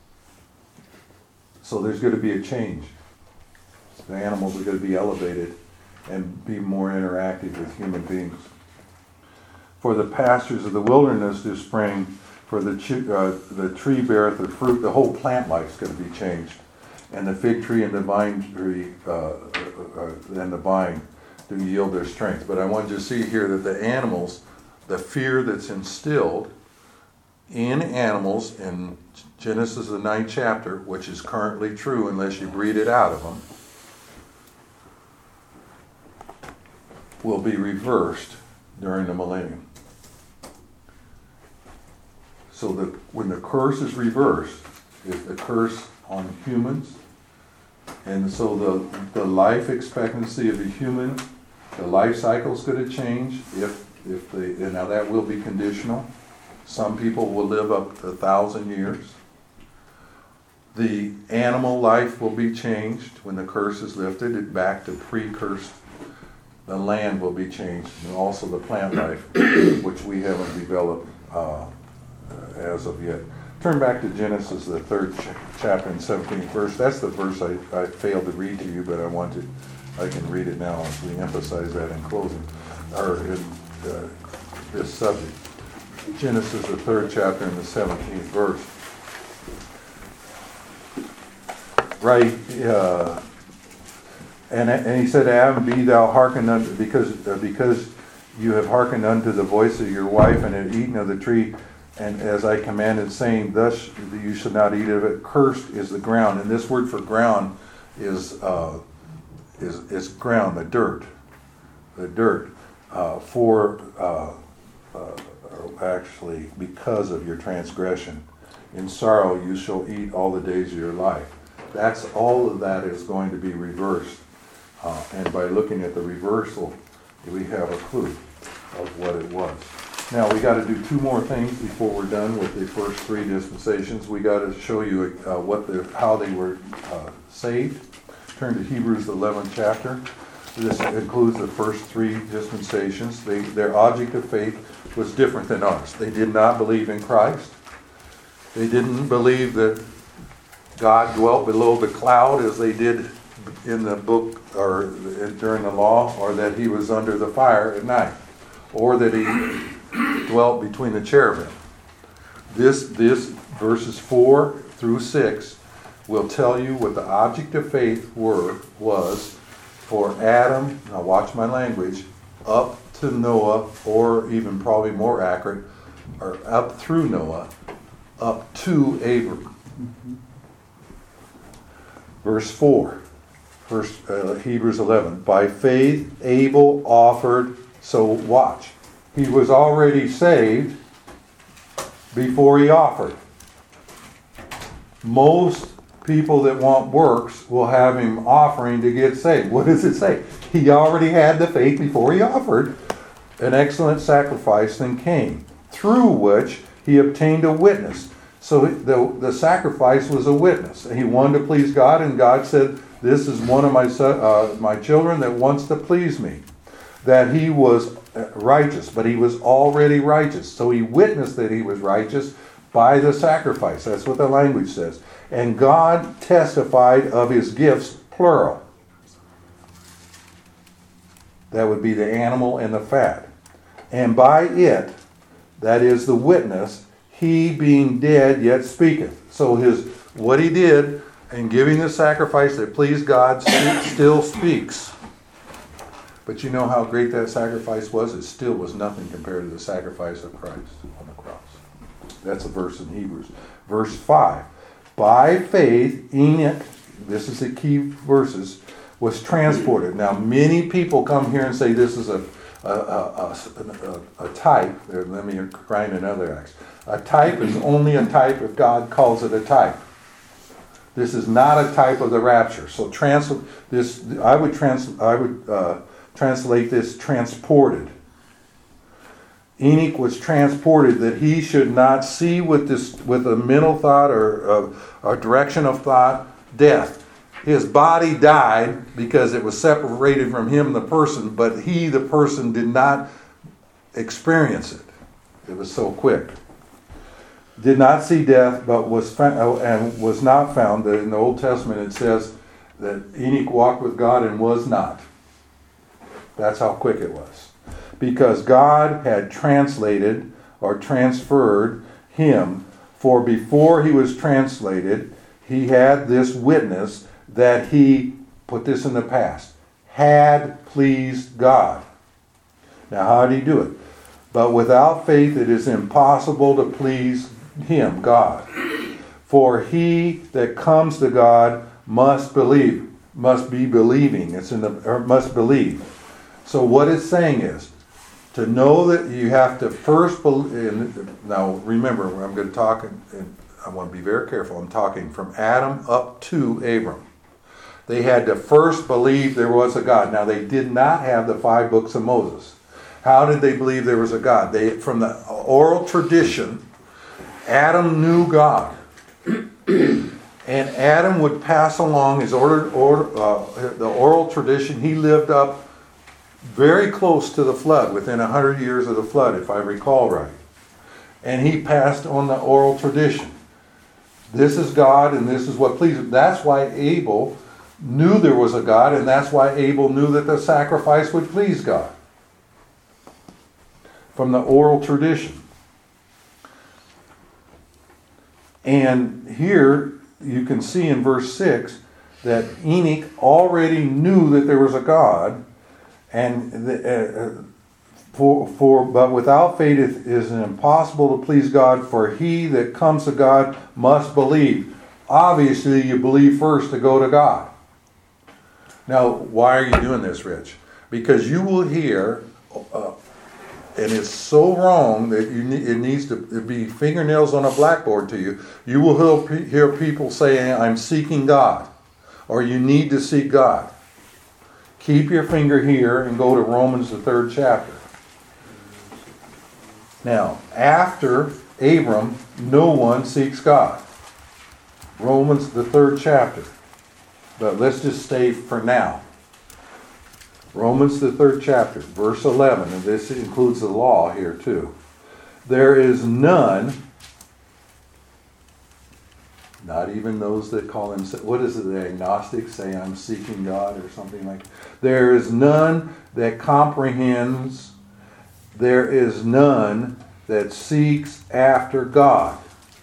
So there's going to be a change. The animals are going to be elevated and be more interactive with human beings. For the pastures of the wilderness do spring, for the tree beareth the fruit. The whole plant life is going to be changed. and the fig tree and the vine tree and the vine do yield their strength. But I want you to see here that the animals, the fear that's instilled in animals in Genesis the 9th chapter, which is currently true unless you breed it out of them, will be reversed during the millennium. So that when the curse is reversed, is the curse on humans, and so the life expectancy of a human, the life cycle is going to change if they, and now that will be conditional. Some people will live up to 1,000 years. The animal life will be changed when the curse is lifted, back to pre-curse. The land will be changed, and also the plant life, which we haven't developed as of yet. Turn back to Genesis, the 3rd chapter and 17th verse. That's the verse I failed to read to you, but I can read it now as we emphasize that in closing, or in this subject. Genesis, the 3rd chapter and the 17th verse. Right, and he said, Adam, be thou hearkened unto, because you have hearkened unto the voice of your wife, and have eaten of the tree, and as I commanded, saying, thus you should not eat of it. Cursed is the ground, and this word for ground is ground, the dirt, actually because of your transgression. In sorrow you shall eat all the days of your life. That's all of that is going to be reversed, and by looking at the reversal, we have a clue of what it was. Now we got to do 2 more things before we're done with the first 3 dispensations. We got to show you how they were saved. Turn to Hebrews 11th chapter. This includes the first 3 dispensations. Their object of faith was different than ours. They did not believe in Christ. They didn't believe that God dwelt below the cloud as they did in the book or during the law, or that he was under the fire at night, or that he dwelt between the cherubim. This verses 4 through 6 will tell you what the object of faith was for Adam, now watch my language, up to Noah, or even probably more accurate, or up through Noah, up to Abram. Verse 4, Hebrews 11. By faith Abel offered, so watch, he was already saved before he offered. Most people that want works will have him offering to get saved. What does it say? He already had the faith before he offered an excellent sacrifice than Cain, through which he obtained a witness. So the sacrifice was a witness. He wanted to please God, and God said, this is one of my children that wants to please me. That he was righteous, but he was already righteous. So he witnessed that he was righteous by the sacrifice. That's what the language says. And God testified of his gifts, plural. That would be the animal and the fat. And by it, that is the witness, he being dead yet speaketh. So what he did in giving the sacrifice that pleased God still speaks. But you know how great that sacrifice was? It still was nothing compared to the sacrifice of Christ on the cross. That's a verse in Hebrews. Verse 5. By faith, Enoch, this is the key verses, was transported. Now, many people come here and say this is a type. Let me grind another axe. A type is only a type if God calls it a type. This is not a type of the rapture. So I would translate this transported. Enoch was transported that he should not see with a mental thought or a direction of thought death. His body died because it was separated from him, the person, but he, the person, did not experience it. It was so quick. Did not see death, but was found, and was not found. In the Old Testament it says that Enoch walked with God and was not. That's how quick it was. Because God had translated or transferred him, for before he was translated, he had this witness that he, put this in the past, had pleased God. Now how did he do it? But without faith it is impossible to please him, God. For he that comes to God must believe, must be believing. It's in the, or must believe. So what it's saying is, to know that you have to first believe. Now remember, I'm going to talk, and I want to be very careful. I'm talking from Adam up to Abram. They had to first believe there was a God. Now they did not have the 5 books of Moses. How did they believe there was a God? They, from the oral tradition, Adam knew God. And Adam would pass along his the oral tradition. He lived up very close to the flood, within 100 years of the flood, if I recall right. And he passed on the oral tradition. This is God, and this is what pleases him. That's why Abel knew there was a God, and that's why Abel knew that the sacrifice would please God. From the oral tradition. And here you can see in verse 6 that Enoch already knew that there was a God, and but without faith it is impossible to please God, for he that comes to God must believe. Obviously you believe first to go to God. Now why are you doing this, Rich? Because you will hear and it's so wrong that it needs to be fingernails on a blackboard to you. You will hear people saying, I'm seeking God, or you need to seek God. Keep your finger here and go to Romans the 3rd chapter. Now, after Abram, no one seeks God. Romans the 3rd chapter. But let's just stay for now. Romans the 3rd chapter, verse 11, and this includes the law here too. There is none, not even those that call them, what is it, the agnostics say I'm seeking God or something like that. There is none that comprehends, there is none that seeks after God.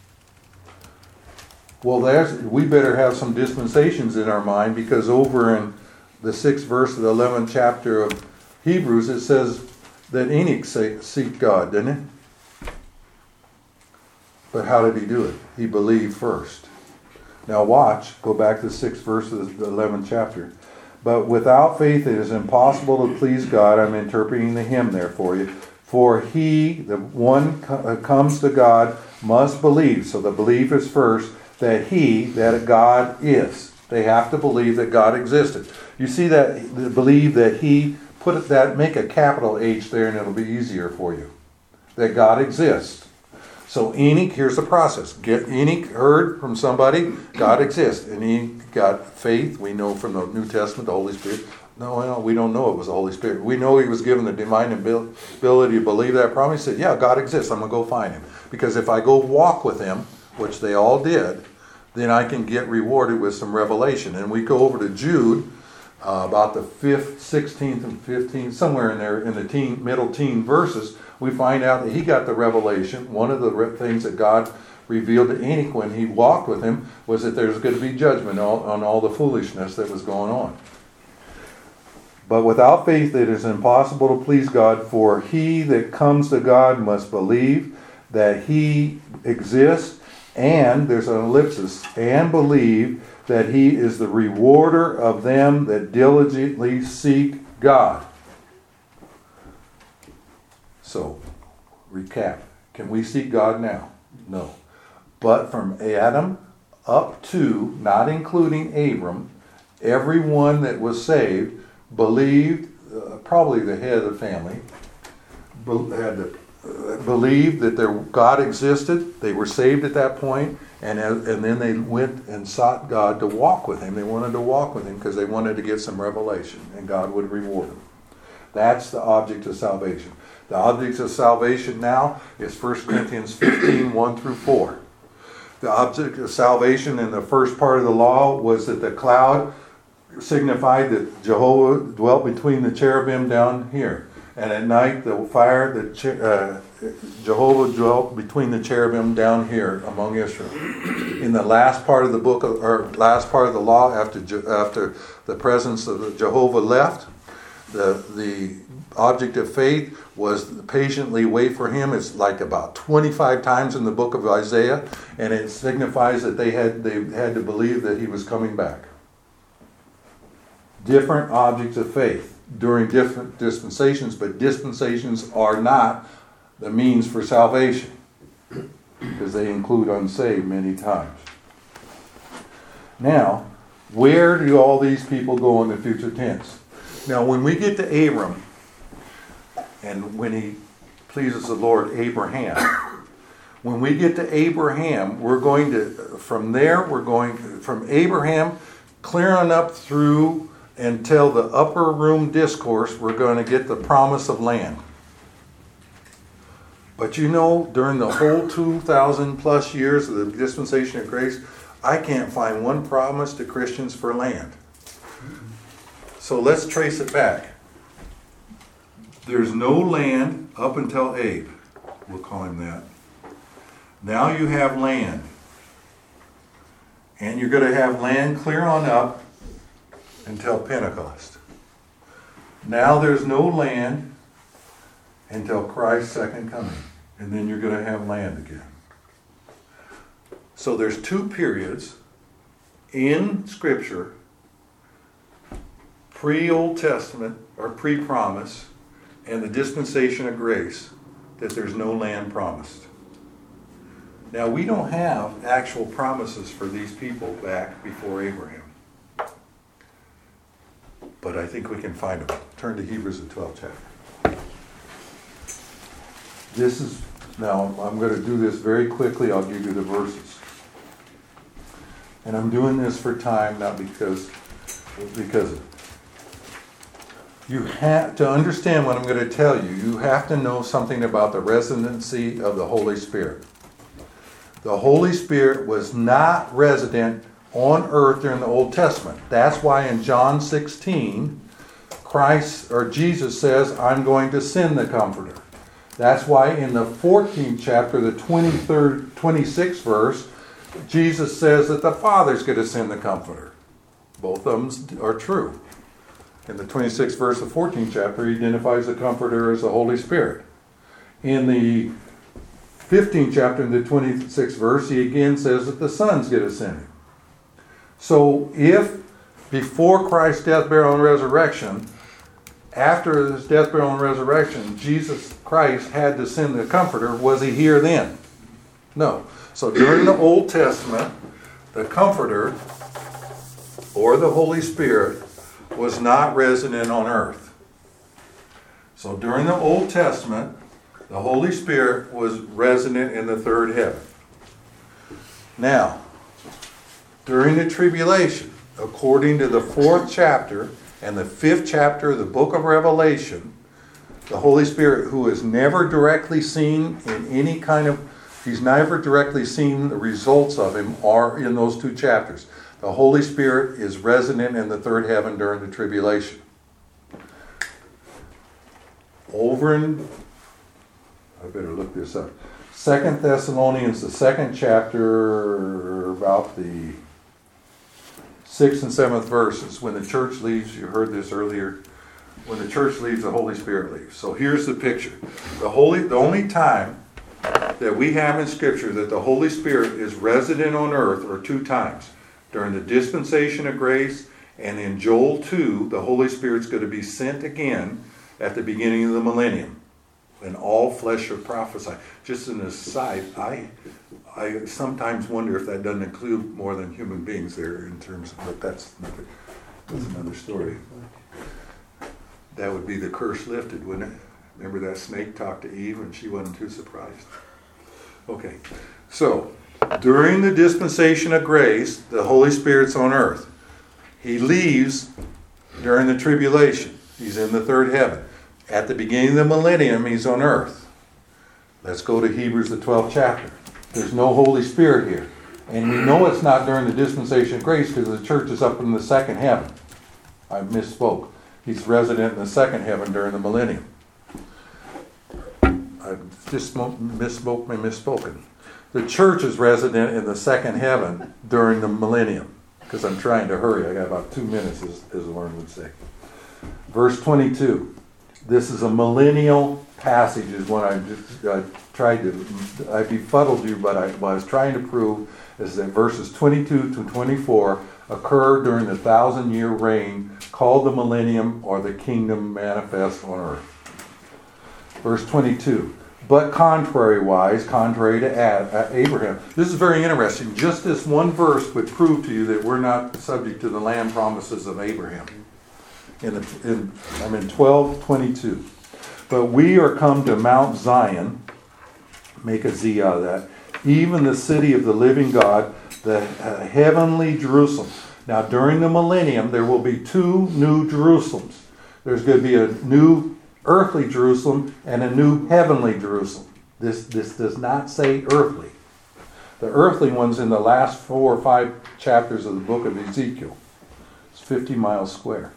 Well, we better have some dispensations in our mind, because over in the 6th verse of the 11th chapter of Hebrews, it says that Enoch seeked God, didn't it? But how did he do it? He believed first. Now watch, go back to the 6th verse of the 11th chapter. But without faith it is impossible to please God. I'm interpreting the hymn there for you. For he, the one comes to God, must believe. So the belief is first, that God is. They have to believe that God existed. You see that, believe that he put it that, make a capital H there and it'll be easier for you. That God exists. So Enoch, here's the process. Enoch heard from somebody, God exists. And Enoch got faith. We know from the New Testament, the Holy Spirit. No, we don't know it was the Holy Spirit. We know he was given the divine ability to believe that promise. He said, yeah, God exists. I'm going to go find him. Because if I go walk with him, which they all did, then I can get rewarded with some revelation. And we go over to Jude, about the 5th, 16th, and 15th, somewhere in there in the middle teen verses, we find out that he got the revelation. One of the things that God revealed to Enoch when he walked with him was that there's going to be judgment on all the foolishness that was going on. But without faith it is impossible to please God, for he that comes to God must believe that he exists, and, there's an ellipsis, and believe that he is the rewarder of them that diligently seek God. So, recap. Can we seek God now? No. But from Adam up to, not including Abram, everyone that was saved believed, probably the head of the family, believed that God existed. They were saved at that point, and then they went and sought God to walk with him. They wanted to walk with him because they wanted to get some revelation, and God would reward them. That's the object of salvation. The object of salvation now is 1 Corinthians 15, 1 through 4. The object of salvation in the first part of the law was that the cloud signified that Jehovah dwelt between the cherubim down here. And at night, the fire, Jehovah dwelt between the cherubim down here among Israel. In the last part of the book, or last part of the law, after the presence of Jehovah left, the object of faith was to patiently wait for him. It's like about 25 times in the book of Isaiah, and it signifies that they had to believe that he was coming back. Different objects of faith during different dispensations, but dispensations are not the means for salvation, because they include unsaved many times. Now, where do all these people go in the future tense? Now, when we get to Abram, and when he pleases the Lord, Abraham, when we get to Abraham, from Abraham, clear on up through until the upper room discourse, we're going to get the promise of land. But during the whole 2,000 plus years of the dispensation of grace, I can't find one promise to Christians for land. So let's trace it back. There's no land up until Abe. We'll call him that. Now you have land. And you're going to have land clear on up until Pentecost. Now there's no land until Christ's second coming. And then you're going to have land again. So there's two periods in Scripture, pre-Old Testament or pre-promise, and the dispensation of grace, that there's no land promised. Now, we don't have actual promises for these people back before Abraham. But I think we can find them. Turn to Hebrews, the 12th chapter. Now, I'm going to do this very quickly. I'll give you the verses. And I'm doing this for time, not because you have to understand what I'm going to tell you. You have to know something about the residency of the Holy Spirit. The Holy Spirit was not resident on earth during the Old Testament. That's why in John 16, Jesus says, I'm going to send the Comforter. That's why in the 14th chapter, the 26th verse, Jesus says that the Father's going to send the Comforter. Both of them are true. In the 26th verse of the 14th chapter, he identifies the Comforter as the Holy Spirit. In the 15th chapter, in the 26th verse, he again says that the Son's going to send him. So if before Christ's death, burial, and resurrection, after his death, burial, and resurrection, Jesus Christ had to send the Comforter, was he here then? No. So during the Old Testament, the Comforter, or the Holy Spirit, was not resident on earth. So during the Old Testament, the Holy Spirit was resident in the third heaven. Now, during the tribulation, according to the 4th chapter and the 5th chapter of the book of Revelation, the Holy Spirit, who is never directly seen in any kind of, he's never directly seen the results of him, are in those two chapters. The Holy Spirit is resident in the third heaven during the tribulation. I better look this up. 2 Thessalonians, the 2nd chapter, about the 6th and 7th verses. When the church leaves, you heard this earlier, when the church leaves, the Holy Spirit leaves. So here's the picture. The only time that we have in Scripture that the Holy Spirit is resident on earth are two times. During the dispensation of grace, and in Joel 2, the Holy Spirit's going to be sent again at the beginning of the millennium. And all flesh shall prophesy. Just an aside, I sometimes wonder if that doesn't include more than human beings there in terms of, but that's another story. That would be the curse lifted, wouldn't it? Remember that snake talked to Eve and she wasn't too surprised. Okay, so during the dispensation of grace, the Holy Spirit's on earth. He leaves during the tribulation. He's in the third heaven. At the beginning of the millennium, he's on earth. Let's go to Hebrews, the 12th chapter. There's no Holy Spirit here. And we know it's not during the dispensation of grace because the church is up in the second heaven. I misspoke. He's resident in the second heaven during the millennium. misspoken. The church is resident in the second heaven during the millennium. Because I'm trying to hurry. I got about 2 minutes, as Lauren would say. Verse 22. This is a millennial passage, is what I befuddled you, but what I was trying to prove is that verses 22 to 24 occur during the 1,000-year reign called the millennium, or the kingdom manifest on earth. Verse 22. But contrary to Abraham. This is very interesting. Just this one verse would prove to you that we're not subject to the land promises of Abraham. I'm in 12:22. But we are come to Mount Zion, make a Z out of that, even the city of the living God, the heavenly Jerusalem. Now during the millennium, there will be 2 new Jerusalems. There's going to be a new earthly Jerusalem and a new heavenly Jerusalem. This does not say earthly. The earthly one's in the last 4 or 5 chapters of the book of Ezekiel. It's 50 miles square.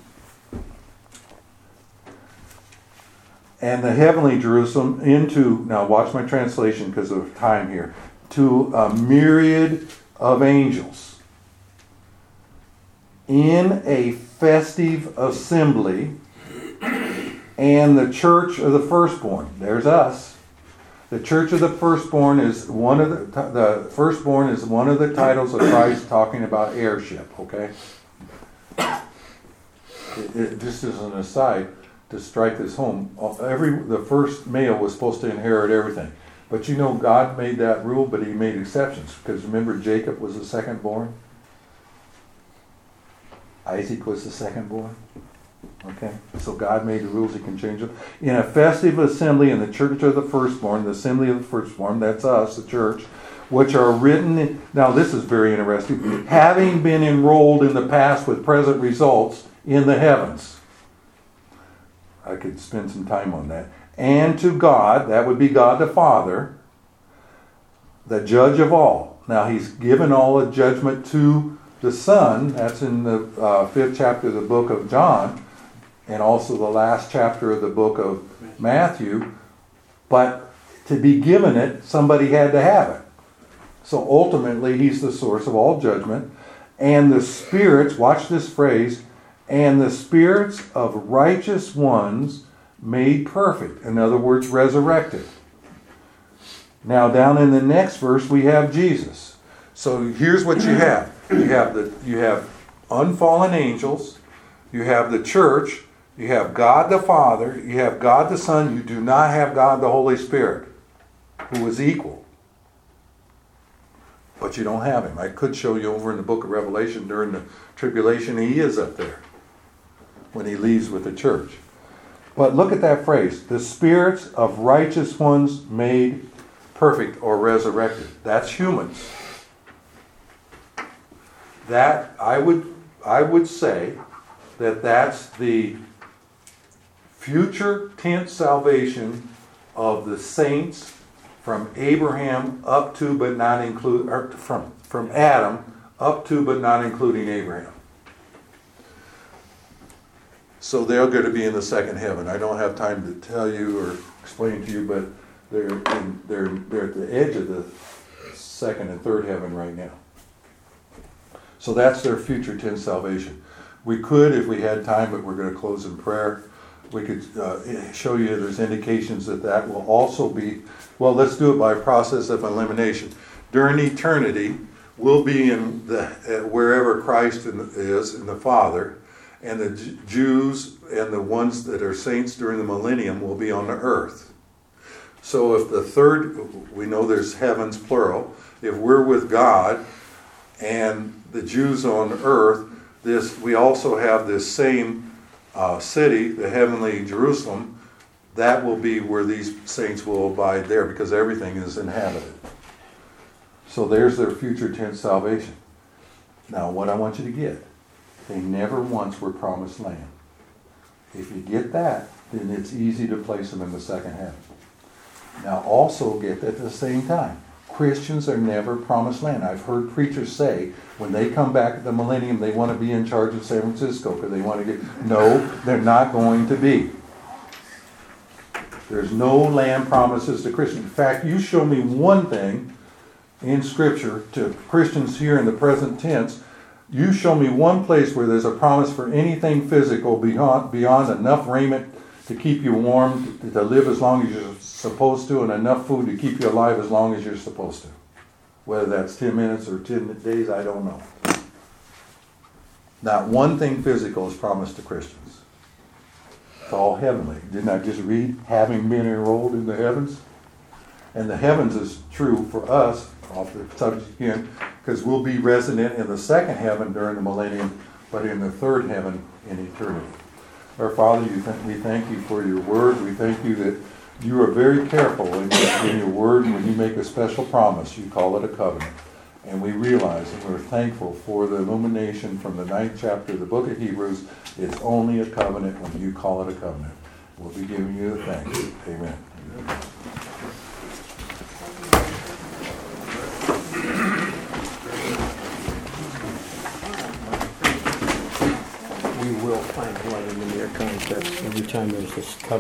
And the heavenly Jerusalem now watch my translation because of time here, to a myriad of angels in a festive assembly, and the church of the firstborn. There's us. The church of the firstborn is one of the firstborn is one of the titles of Christ, talking about heirship. Okay. Just as an aside, to strike this home, the first male was supposed to inherit everything. But you know, God made that rule, but He made exceptions. Because remember, Jacob was the second born. Isaac was the second born. Okay, so God made the rules, He can change them. In a festive assembly in the church of the firstborn, the assembly of the firstborn, that's us, the church, which are written, now this is very interesting, having been enrolled in the past with present results in the heavens. I could spend some time on that. And to God, that would be God the Father, the judge of all. Now He's given all the judgment to the Son. That's in the 5th chapter of the book of John, and also the last chapter of the book of Matthew. But to be given it, somebody had to have it. So ultimately, He's the source of all judgment. And the spirits, watch this phrase, and the spirits of righteous ones made perfect. In other words, resurrected. Now down in the next verse, we have Jesus. So here's what you have. You have unfallen angels. You have the church. You have God the Father. You have God the Son. You do not have God the Holy Spirit, who is equal. But you don't have Him. I could show you over in the book of Revelation during the tribulation, He is up there when He leaves with the church. But look at that phrase. The spirits of righteous ones made perfect or resurrected. That's humans. That I would say that that's the future tense salvation of the saints from Abraham up to but not include, or from Adam up to but not including Abraham. So they're going to be in the second heaven. I don't have time to tell you or explain to you, but they're at the edge of the second and third heaven right now. So that's their future tense salvation. We could, if we had time, but we're going to close in prayer, we could show you there's indications that will also be, well, let's do it by a process of elimination. During eternity, we'll be in wherever Christ is, in the Father, and the Jews and the ones that are saints during the millennium will be on the earth. So if the third, we know there's heavens, plural, if we're with God and the Jews on earth, we also have this same city, the heavenly Jerusalem. That will be where these saints will abide there, because everything is inhabited. So there's their future tense salvation. Now what I want you to get, they never once were promised land. If you get that, then it's easy to place them in the second heaven. Now also get that at the same time, Christians are never promised land. I've heard preachers say when they come back at the millennium, they want to be in charge of San Francisco because they want to get. No, they're not going to be. There's no land promises to Christians. In fact, you show me one thing in Scripture to Christians here in the present tense. You show me one place where there's a promise for anything physical beyond enough raiment to keep you warm, to live as long as you're supposed to, and enough food to keep you alive as long as you're supposed to. Whether that's 10 minutes or 10 days, I don't know. Not one thing physical is promised to Christians. It's all heavenly. Didn't I just read, having been enrolled in the heavens? And the heavens is true for us, off the subject again, because we'll be resident in the second heaven during the millennium, but in the third heaven in eternity. Our Father, we thank you for your word. We thank you that you are very careful in your word. When you make a special promise, you call it a covenant. And we realize and we're thankful for the illumination from the 9th chapter of the book of Hebrews. It's only a covenant when you call it a covenant. We'll be giving you the thanks. Amen. We will find blood in the near context every time there's this covenant.